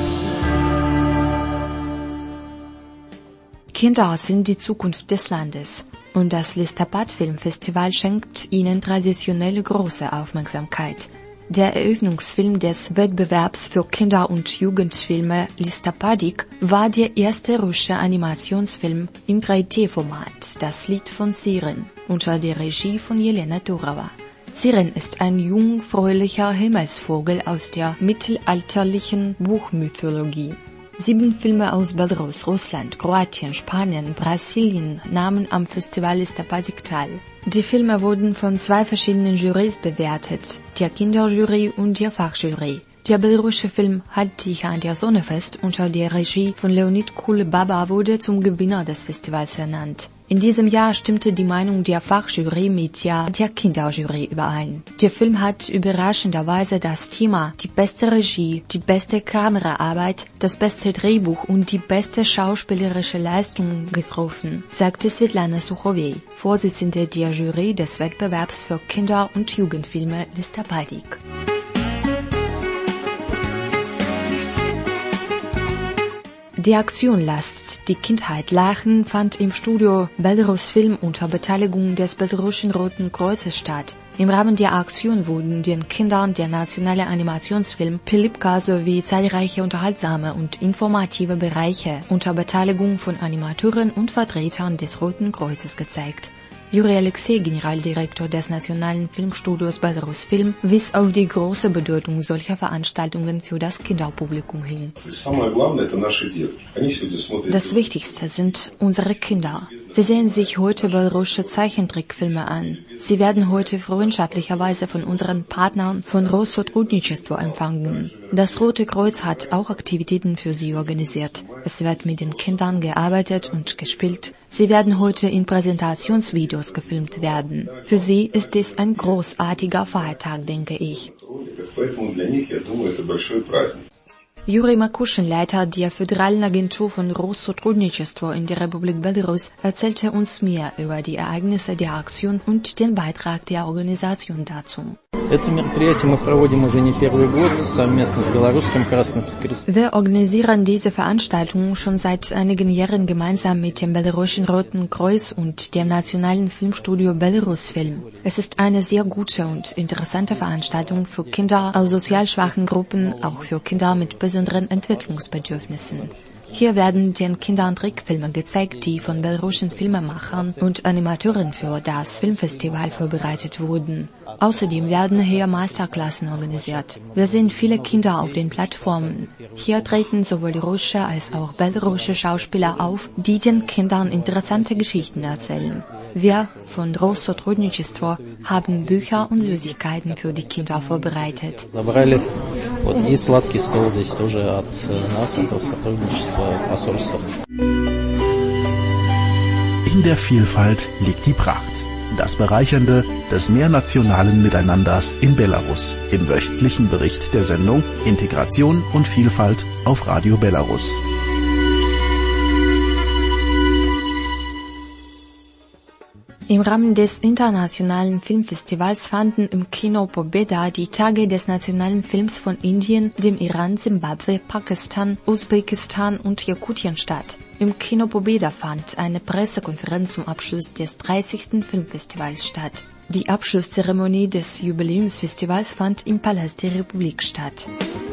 Kinder sind die Zukunft des Landes und das Listabat Filmfestival schenkt ihnen traditionell große Aufmerksamkeit. Der Eröffnungsfilm des Wettbewerbs für Kinder- und Jugendfilme Listapadik war der erste russische Animationsfilm im drei D Format, das Lied von Siren, unter der Regie von Jelena Turova. Siren ist ein jungfräulicher Himmelsvogel aus der mittelalterlichen Buchmythologie. Sieben Filme aus Belarus, Russland, Kroatien, Spanien, Brasilien nahmen am Festival Stapadik teil. Die Filme wurden von zwei verschiedenen Jurys bewertet, der Kinderjury und der Fachjury. Der belarussische Film Halt dich an der Sonne fest unter der Regie von Leonid Kulebaba wurde zum Gewinner des Festivals ernannt. In diesem Jahr stimmte die Meinung der Fachjury mit der der Kinderjury überein. Der Film hat überraschenderweise das Thema, die beste Regie, die beste Kameraarbeit, das beste Drehbuch und die beste schauspielerische Leistung getroffen, sagte Svetlana Suchovey, Vorsitzende der Jury des Wettbewerbs für Kinder- und Jugendfilme Listapadik. Die Aktion Lasst die Kindheit lachen fand im Studio Belarus Film unter Beteiligung des belarussischen Roten Kreuzes statt. Im Rahmen der Aktion wurden den Kindern der nationale Animationsfilm Pilipka sowie zahlreiche unterhaltsame und informative Bereiche unter Beteiligung von Animatoren und Vertretern des Roten Kreuzes gezeigt. Juri Alexei, Generaldirektor des Nationalen Filmstudios Belarus Film, wies auf die große Bedeutung solcher Veranstaltungen für das Kinderpublikum hin. Das Wichtigste sind unsere Kinder. Sie sehen sich heute belarussische Zeichentrickfilme an. Sie werden heute freundschaftlicherweise von unseren Partnern von Россотрудничество empfangen. Das Rote Kreuz hat auch Aktivitäten für sie organisiert. Es wird mit den Kindern gearbeitet und gespielt. Sie werden heute in Präsentationsvideos gefilmt werden. Für sie ist dies ein großartiger Feiertag, denke ich. Juri Makuschin, Leiter der Föderalen Agentur von Россотрудничество in der Republik Belarus, erzählte uns mehr über die Ereignisse der Aktion und den Beitrag der Organisation dazu. Wir organisieren diese Veranstaltung schon seit einigen Jahren gemeinsam mit dem belarussischen Roten Kreuz und dem Nationalen Filmstudio Belarus Film. Es ist eine sehr gute und interessante Veranstaltung für Kinder aus sozial schwachen Gruppen, auch für Kinder mit besonderen Entwicklungsbedürfnissen. Hier werden den Kindern Trickfilme gezeigt, die von belarussischen Filmemachern und Animatoren für das Filmfestival vorbereitet wurden. Außerdem werden hier Masterklassen organisiert. Wir sehen viele Kinder auf den Plattformen. Hier treten sowohl russische als auch belarussische Schauspieler auf, die den Kindern interessante Geschichten erzählen. Wir von Россотрудничество haben Bücher und Süßigkeiten für die Kinder vorbereitet. In der Vielfalt liegt die Pracht. Das Bereichernde des mehrnationalen Miteinanders in Belarus im wöchentlichen Bericht der Sendung Integration und Vielfalt auf Radio Belarus. Im Rahmen des internationalen Filmfestivals fanden im Kino Pobeda die Tage des nationalen Films von Indien, dem Iran, Simbabwe, Pakistan, Usbekistan und Jakutien statt. Im Kino Pobeda fand eine Pressekonferenz zum Abschluss des dreißigsten Filmfestivals statt. Die Abschlusszeremonie des Jubiläumsfestivals fand im Palast der Republik statt.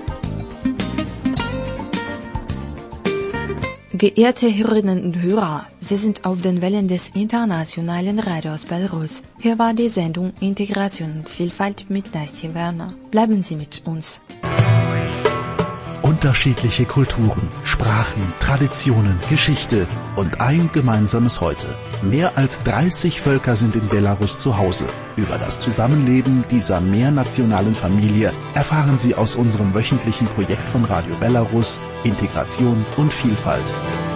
Geehrte Hörerinnen und Hörer, Sie sind auf den Wellen des internationalen Radios Belarus. Hier war die Sendung Integration und Vielfalt mit Nastja Werner. Bleiben Sie mit uns. Unterschiedliche Kulturen, Sprachen, Traditionen, Geschichte und ein gemeinsames Heute. Mehr als dreißig Völker sind in Belarus zu Hause. Über das Zusammenleben dieser mehrnationalen Familie erfahren Sie aus unserem wöchentlichen Projekt von Radio Belarus Integration und Vielfalt.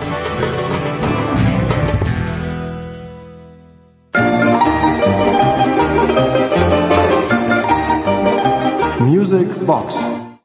Music Box.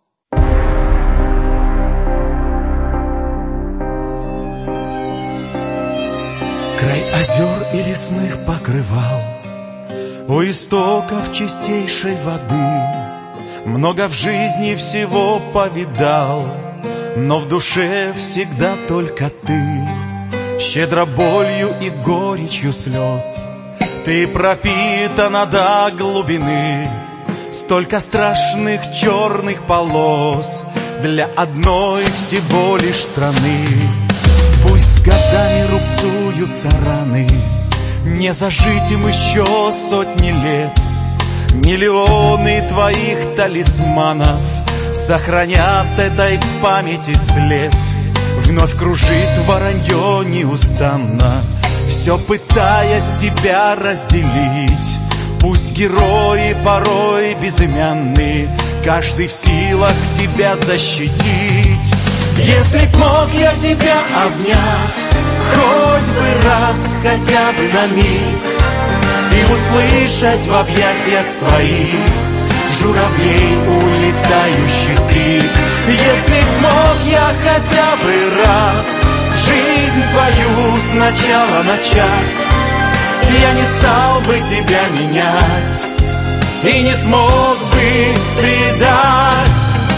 Край озер и лесных покрывал, у истоков чистейшей воды. Много в жизни всего повидал, но в душе всегда только ты. Щедро болью и горечью слез ты пропитана до глубины. Столько страшных черных полос для одной всего лишь страны. Пусть с годами рубцуются раны, не зажить им еще сотни лет. Миллионы твоих талисманов сохранят этой памяти след. Вновь кружит воронье неустанно, все пытаясь тебя разделить. Пусть герои порой безымянны, каждый в силах тебя защитить. Если б мог я тебя обнять хоть бы раз, хотя бы на миг, и услышать в объятиях своих журавлей улетающих крик. Если б мог я хотя бы раз жизнь свою сначала начать, я не стал бы тебя менять и не смог бы предать.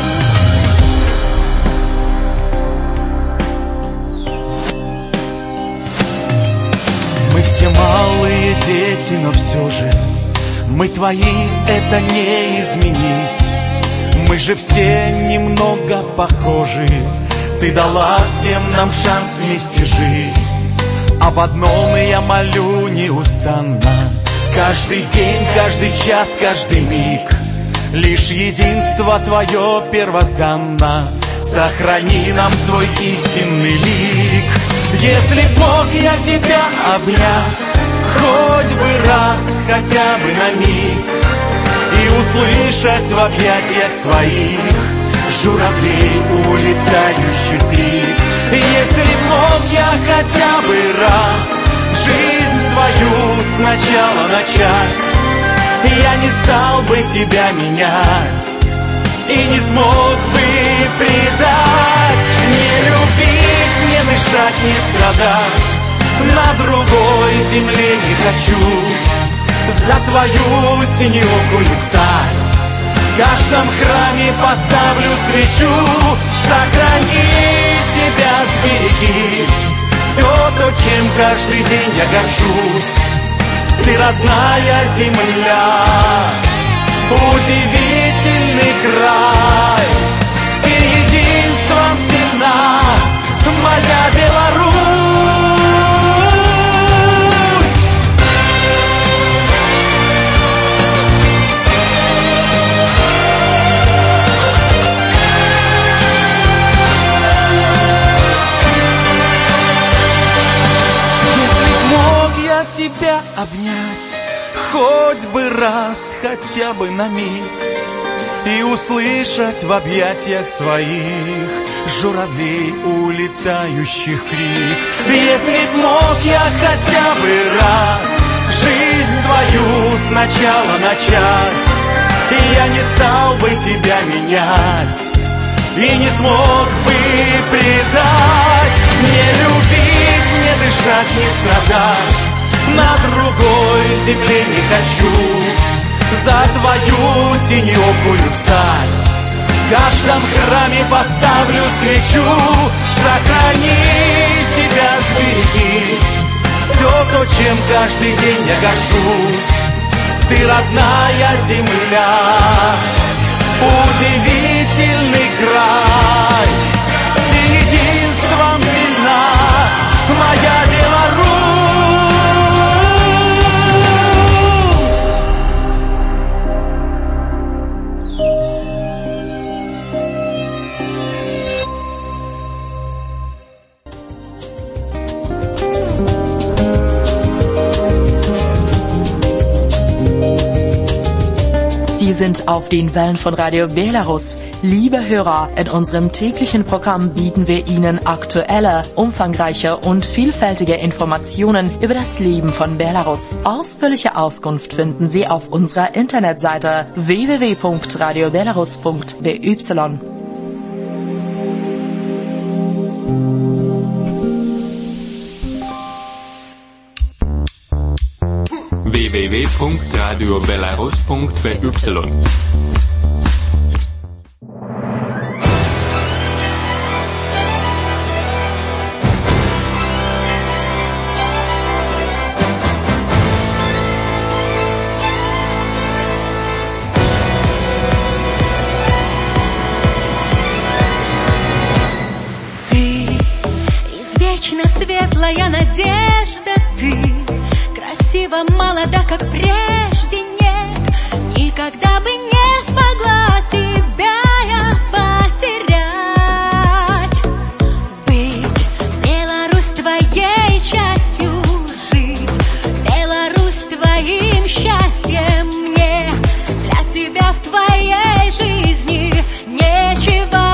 Мы все малые дети, но все же мы твои, это не изменить. Мы же все немного похожи, ты дала всем нам шанс вместе жить. Об одном я молю неустанно, каждый день, каждый час, каждый миг. Лишь единство твое первозданно, сохрани нам свой истинный лик. Если б мог я тебя обнять хоть бы раз, хотя бы на миг, и услышать в объятиях своих журавлей улетающих крик. Если б мог я хотя бы раз жизнь свою сначала начать, я не стал бы тебя менять и не смог бы предать. Не любить, не дышать, не страдать, на другой земле не хочу за твою синекую стать. В каждом храме поставлю свечу, сохрани себя, сбереги все то, чем каждый день я горжусь. Ты родная земля, удивительный край, ты единством сильна, моя Беларусь. Тебя обнять хоть бы раз, хотя бы на миг, и услышать в объятиях своих журавлей улетающих крик. Если б мог я хотя бы раз жизнь свою сначала начать, я не стал бы тебя менять и не смог бы предать. Не любить, не дышать, не страдать, на другой земле не хочу за твою синекую стать. В каждом храме поставлю свечу, сохрани себя, сбереги все то, чем каждый день я горжусь. Ты родная земля, удивительный край, ты единством сильна, моя Беларусь. Sie sind auf den Wellen von Radio Belarus. Liebe Hörer, in unserem täglichen Programm bieten wir Ihnen aktuelle, umfangreiche und vielfältige Informationen über das Leben von Belarus. Ausführliche Auskunft finden Sie auf unserer Internetseite w w w punkt radio belarus punkt b y. w w w punkt radio belarus punkt b y. Ты извечно светлая надежда, ты красива, молода, как прежде нет. Ни никогда бы не смогла тебя я потерять. Быть Беларусь твоей частью, жить Беларусь твоим счастьем. Мне для себя в твоей жизни нечего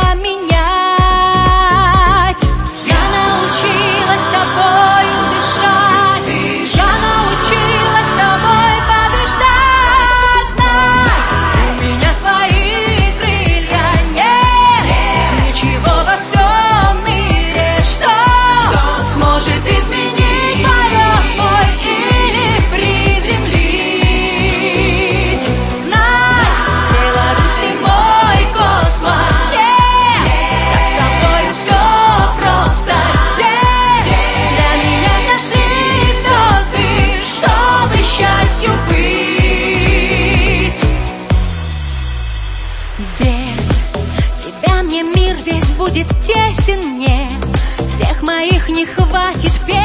менять. Я научилась тобою дышать, я научилась тобой побеждать. Знай, у меня свои крылья нет, ничего во всем мире, что сможет изменить полет мой или приземлить. Знай, Беларусь, ты мой космос, нет, как с тобою все просто. Здесь для меня нашлись звезды, чтобы счастью быть. Без тебя мне мир весь будет тесен, мне всех моих не хватит.